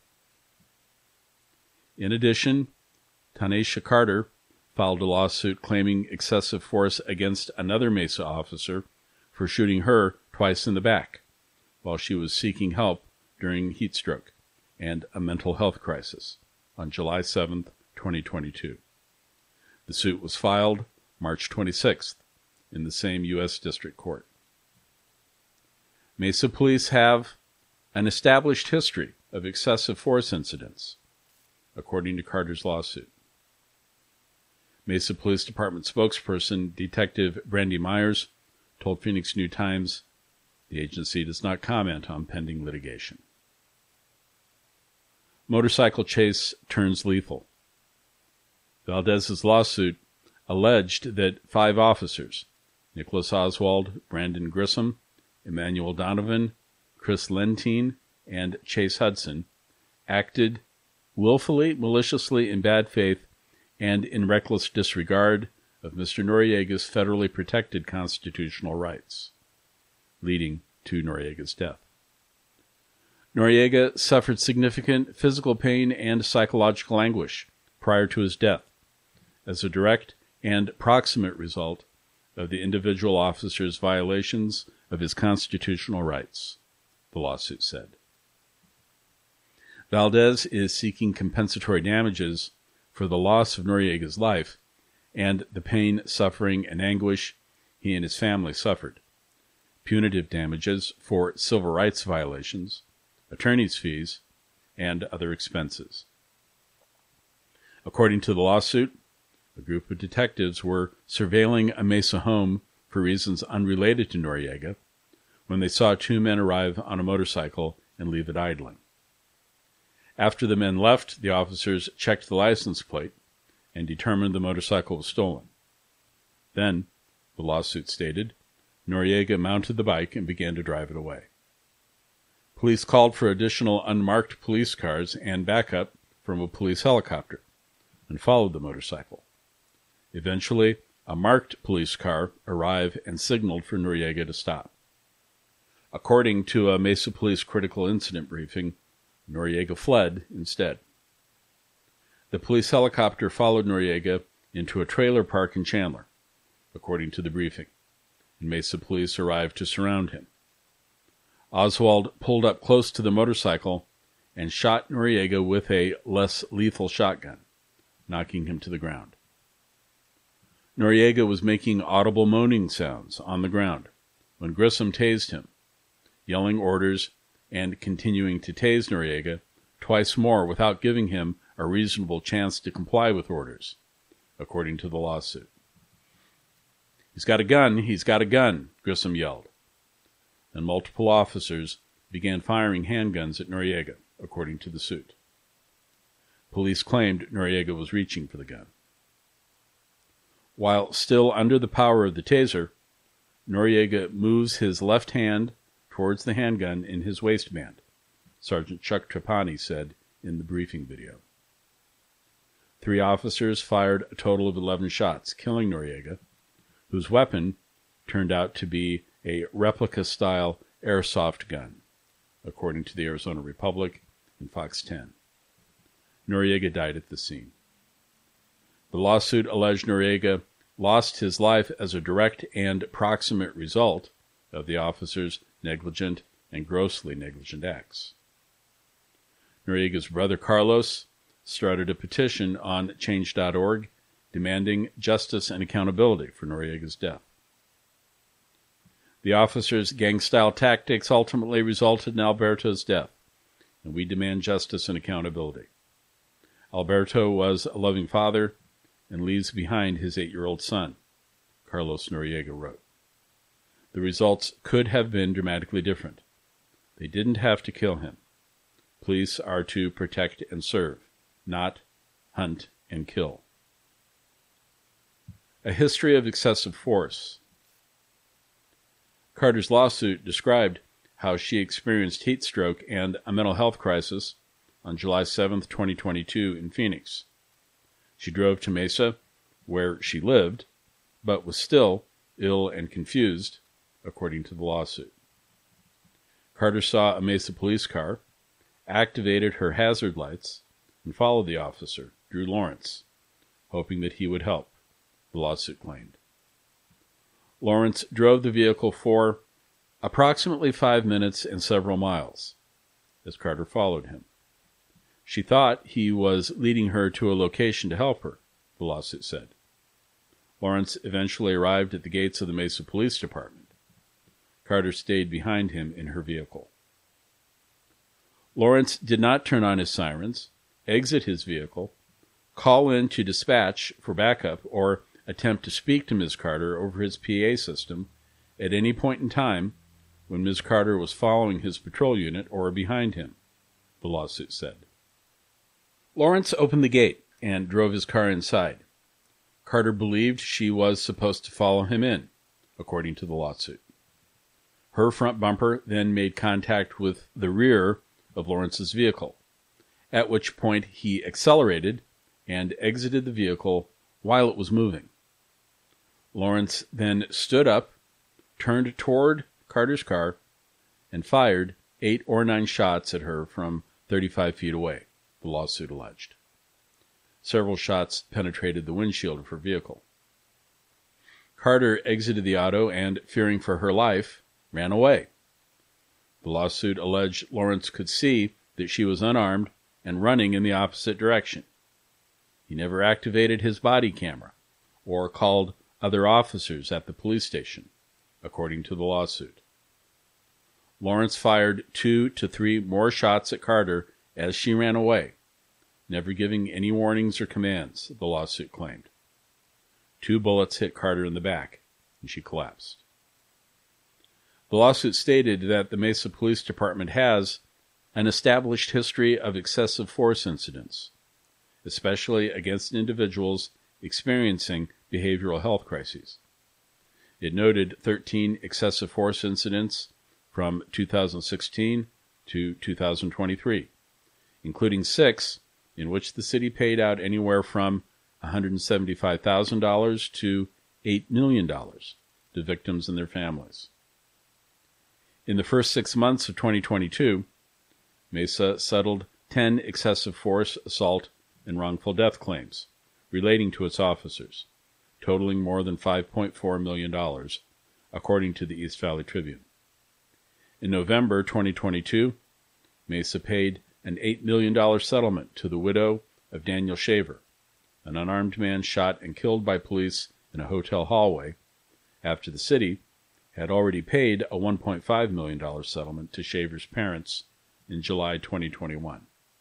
In addition, Tanisha Carter filed a lawsuit claiming excessive force against another Mesa officer for shooting her twice in the back while she was seeking help during heat stroke and a mental health crisis on July seventh, twenty twenty-two. The suit was filed March twenty-sixth in the same U S District Court. Mesa police have an established history of excessive force incidents, according to Carter's lawsuit. Mesa Police Department spokesperson Detective Brandy Myers told Phoenix New Times the agency does not comment on pending litigation. Motorcycle chase turns lethal. Valdez's lawsuit alleged that five officers, Nicholas Oswald, Brandon Grissom, Emmanuel Donovan, Chris Lentine, and Chase Hudson, acted willfully, maliciously, in bad faith, and in reckless disregard of Mister Noriega's federally protected constitutional rights, leading to Noriega's death. Noriega suffered significant physical pain and psychological anguish prior to his death as a direct and proximate result of the individual officer's violations of his constitutional rights, the lawsuit said. Valdez is seeking compensatory damages for the loss of Noriega's life and the pain, suffering, and anguish he and his family suffered, punitive damages for civil rights violations, attorney's fees, and other expenses. According to the lawsuit, a group of detectives were surveilling a Mesa home for reasons unrelated to Noriega when they saw two men arrive on a motorcycle and leave it idling. After the men left, the officers checked the license plate and determined the motorcycle was stolen. Then, the lawsuit stated, Noriega mounted the bike and began to drive it away. Police called for additional unmarked police cars and backup from a police helicopter and followed the motorcycle. Eventually, a marked police car arrived and signaled for Noriega to stop. According to a Mesa Police critical incident briefing, Noriega fled instead. The police helicopter followed Noriega into a trailer park in Chandler, according to the briefing, and Mesa Police arrived to surround him. Oswald pulled up close to the motorcycle and shot Noriega with a less lethal shotgun, knocking him to the ground. Noriega was making audible moaning sounds on the ground when Grissom tased him, yelling orders and continuing to tase Noriega twice more without giving him a reasonable chance to comply with orders, according to the lawsuit. "He's got a gun, he's got a gun," Grissom yelled. And multiple officers began firing handguns at Noriega, according to the suit. Police claimed Noriega was reaching for the gun. While still under the power of the taser, Noriega moves his left hand towards the handgun in his waistband, Sergeant Chuck Trapani said in the briefing video. Three officers fired a total of eleven shots, killing Noriega, whose weapon turned out to be a replica-style airsoft gun, according to the Arizona Republic and Fox ten. Noriega died at the scene. The lawsuit alleged Noriega lost his life as a direct and proximate result of the officers' negligent and grossly negligent acts. Noriega's brother Carlos started a petition on change dot org demanding justice and accountability for Noriega's death. The officers' gang-style tactics ultimately resulted in Alberto's death, and we demand justice and accountability. Alberto was a loving father and leaves behind his eight-year-old son, Carlos Noriega wrote. The results could have been dramatically different. They didn't have to kill him. Police are to protect and serve, not hunt and kill. A history of excessive force. Carter's lawsuit described how she experienced heat stroke and a mental health crisis on July seventh, twenty twenty-two in Phoenix. She drove to Mesa, where she lived, but was still ill and confused, according to the lawsuit. Carter saw a Mesa police car, activated her hazard lights, and followed the officer, Drew Lawrence, hoping that he would help, the lawsuit claimed. Lawrence drove the vehicle for approximately five minutes and several miles, as Carter followed him. She thought he was leading her to a location to help her, the lawsuit said. Lawrence eventually arrived at the gates of the Mesa Police Department. Carter stayed behind him in her vehicle. Lawrence did not turn on his sirens, exit his vehicle, call in to dispatch for backup, or attempt to speak to Miz Carter over his P A system at any point in time when Miz Carter was following his patrol unit or behind him, the lawsuit said. Lawrence opened the gate and drove his car inside. Carter believed she was supposed to follow him in, according to the lawsuit. Her front bumper then made contact with the rear of Lawrence's vehicle, at which point he accelerated and exited the vehicle while it was moving. Lawrence then stood up, turned toward Carter's car, and fired eight or nine shots at her from thirty-five feet away, the lawsuit alleged. Several shots penetrated the windshield of her vehicle. Carter exited the auto and, fearing for her life, ran away. The lawsuit alleged Lawrence could see that she was unarmed and running in the opposite direction. He never activated his body camera or called other officers at the police station, according to the lawsuit. Lawrence fired two to three more shots at Carter as she ran away, never giving any warnings or commands, the lawsuit claimed. Two bullets hit Carter in the back, and she collapsed. The lawsuit stated that the Mesa Police Department has an established history of excessive force incidents, especially against individuals experiencing behavioral health crises. It noted thirteen excessive force incidents from two thousand sixteen to two thousand twenty-three, including six in which the city paid out anywhere from one hundred seventy-five thousand dollars to eight million dollars to victims and their families. In the first six months of twenty twenty-two, Mesa settled ten excessive force, assault, and wrongful death claims relating to its officers, totaling more than five point four million dollars, according to the East Valley Tribune. In November twenty twenty-two, Mesa paid an eight million dollars settlement to the widow of Daniel Shaver, an unarmed man shot and killed by police in a hotel hallway, after the city had already paid a one point five million dollars settlement to Shaver's parents in July twenty twenty-one.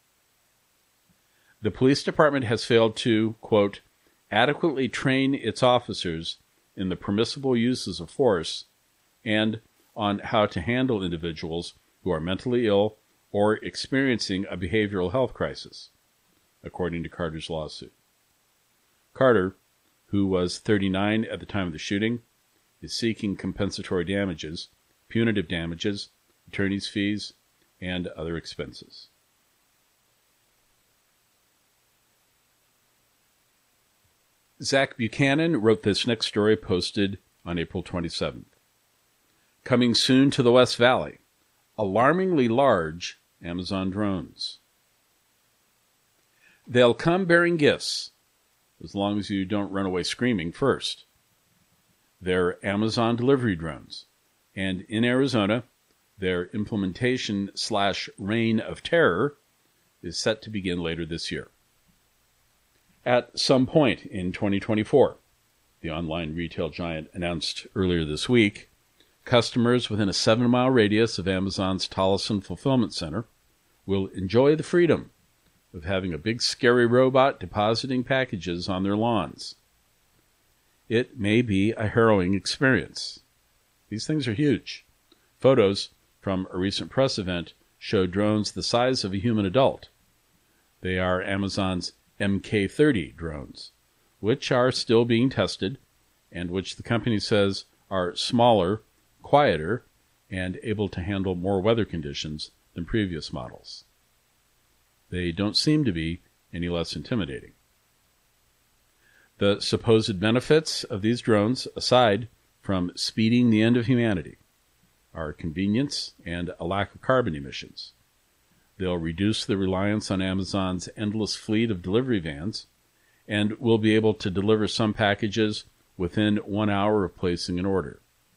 The police department has failed to, quote, adequately train its officers in the permissible uses of force and on how to handle individuals who are mentally ill or experiencing a behavioral health crisis, according to Carter's lawsuit. Carter, who was thirty-nine at the time of the shooting, is seeking compensatory damages, punitive damages, attorney's fees, and other expenses. Zach Buchanan wrote this next story, posted on April twenty-seventh. Coming soon to the West Valley, alarmingly large Amazon drones. They'll come bearing gifts, as long as you don't run away screaming first. They're Amazon delivery drones, and in Arizona, their implementation slash reign of terror is set to begin later this year. At some point in twenty twenty-four, the online retail giant announced earlier this week, customers within a seven-mile radius of Amazon's Tolleson Fulfillment Center will enjoy the freedom of having a big scary robot depositing packages on their lawns. It may be a harrowing experience. These things are huge. Photos from a recent press event show drones the size of a human adult. They are Amazon's M K thirty drones, which are still being tested and which the company says are smaller, quieter, and able to handle more weather conditions than previous models. They don't seem to be any less intimidating. The supposed benefits of these drones, aside from speeding the end of humanity, are convenience and a lack of carbon emissions. They'll reduce the reliance on Amazon's endless fleet of delivery vans and will be able to deliver some packages within one hour of placing an order.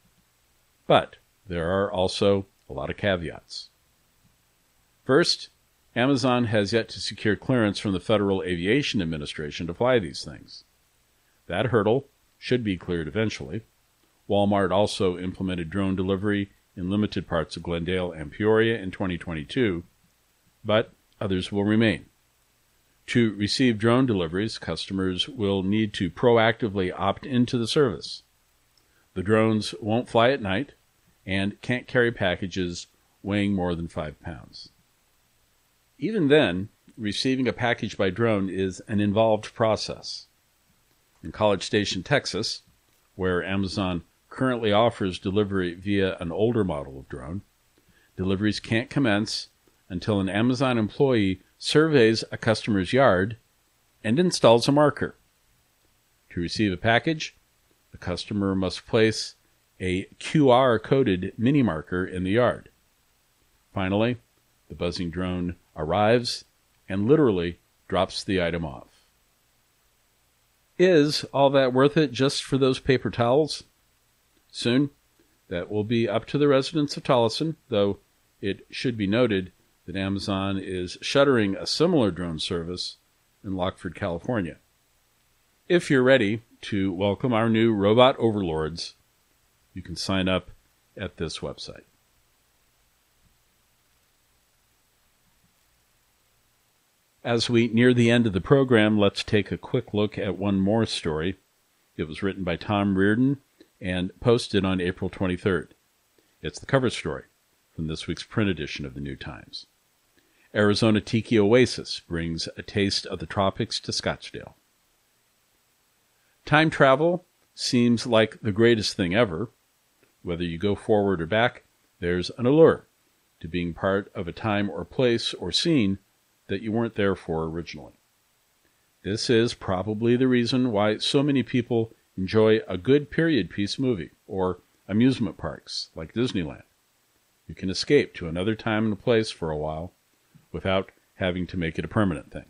But there are also a lot of caveats. First, Amazon has yet to secure clearance from the Federal Aviation Administration to fly these things. That hurdle should be cleared eventually. Walmart also implemented drone delivery in limited parts of Glendale and Peoria in twenty twenty-two, but others will remain. To receive drone deliveries, customers will need to proactively opt into the service. The drones won't fly at night and can't carry packages weighing more than five pounds. Even then, receiving a package by drone is an involved process. In College Station, Texas, where Amazon currently offers delivery via an older model of drone, deliveries can't commence until an Amazon employee surveys a customer's yard and installs a marker. To receive a package, the customer must place a Q R-coded mini marker in the yard. Finally, the buzzing drone arrives and literally drops the item off. Is all that worth it just for those paper towels? Soon, that will be up to the residents of Tolleson, though it should be noted that Amazon is shuttering a similar drone service in Lockford, California. If you're ready to welcome our new robot overlords, you can sign up at this website. As we near the end of the program, let's take a quick look at one more story. It was written by Tom Reardon and posted on April twenty-third. It's the cover story from this week's print edition of the New Times. Arizona Tiki Oasis brings a taste of the tropics to Scottsdale. Time travel seems like the greatest thing ever. Whether you go forward or back, there's an allure to being part of a time or place or scene that you weren't there for originally. This is probably the reason why so many people enjoy a good period piece movie or amusement parks like Disneyland. You can escape to another time and place for a while without having to make it a permanent thing.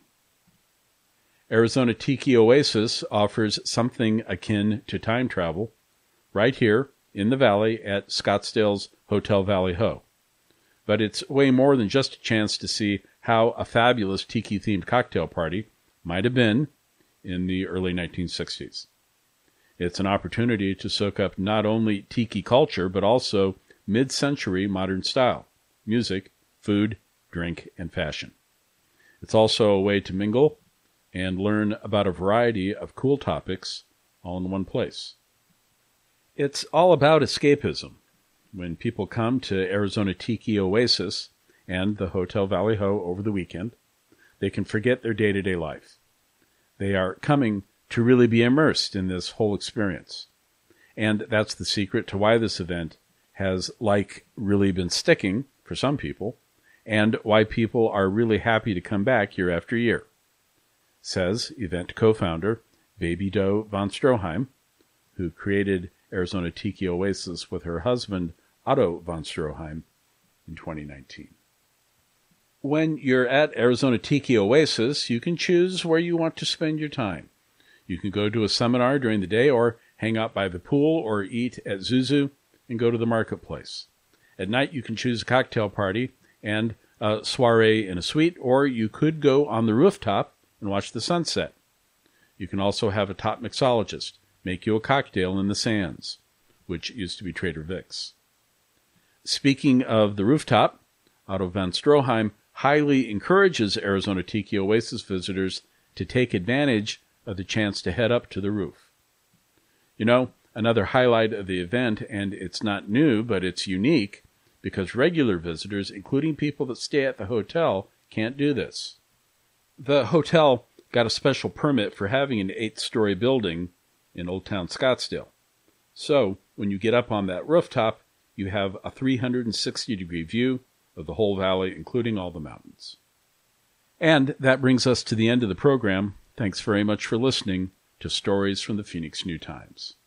Arizona Tiki Oasis offers something akin to time travel right here in the valley at Scottsdale's Hotel Valley Ho. But it's way more than just a chance to see how a fabulous tiki-themed cocktail party might have been in the early nineteen sixties. It's an opportunity to soak up not only tiki culture, but also mid-century modern style, music, food, drink, and fashion. It's also a way to mingle and learn about a variety of cool topics all in one place. It's all about escapism. When people come to Arizona Tiki Oasis and the Hotel Valley Ho over the weekend, they can forget their day-to-day life. They are coming to really be immersed in this whole experience. And that's the secret to why this event has, like, really been sticking for some people, and why people are really happy to come back year after year, says event co-founder Baby Doe von Stroheim, who created Arizona Tiki Oasis with her husband, Otto von Stroheim, in twenty nineteen. When you're at Arizona Tiki Oasis, you can choose where you want to spend your time. You can go to a seminar during the day or hang out by the pool or eat at Zuzu and go to the marketplace. At night, you can choose a cocktail party and a soiree in a suite, or you could go on the rooftop and watch the sunset. You can also have a top mixologist make you a cocktail in the Sands, which used to be Trader Vic's. Speaking of the rooftop, Otto von Stroheim highly encourages Arizona Tiki Oasis visitors to take advantage of the chance to head up to the roof. You know, another highlight of the event, and it's not new, but it's unique, because regular visitors, including people that stay at the hotel, can't do this. The hotel got a special permit for having an eight-story building in Old Town Scottsdale. So, when you get up on that rooftop, you have a three hundred sixty degree view of the whole valley, including all the mountains. And that brings us to the end of the program. Thanks very much for listening to Stories from the Phoenix New Times.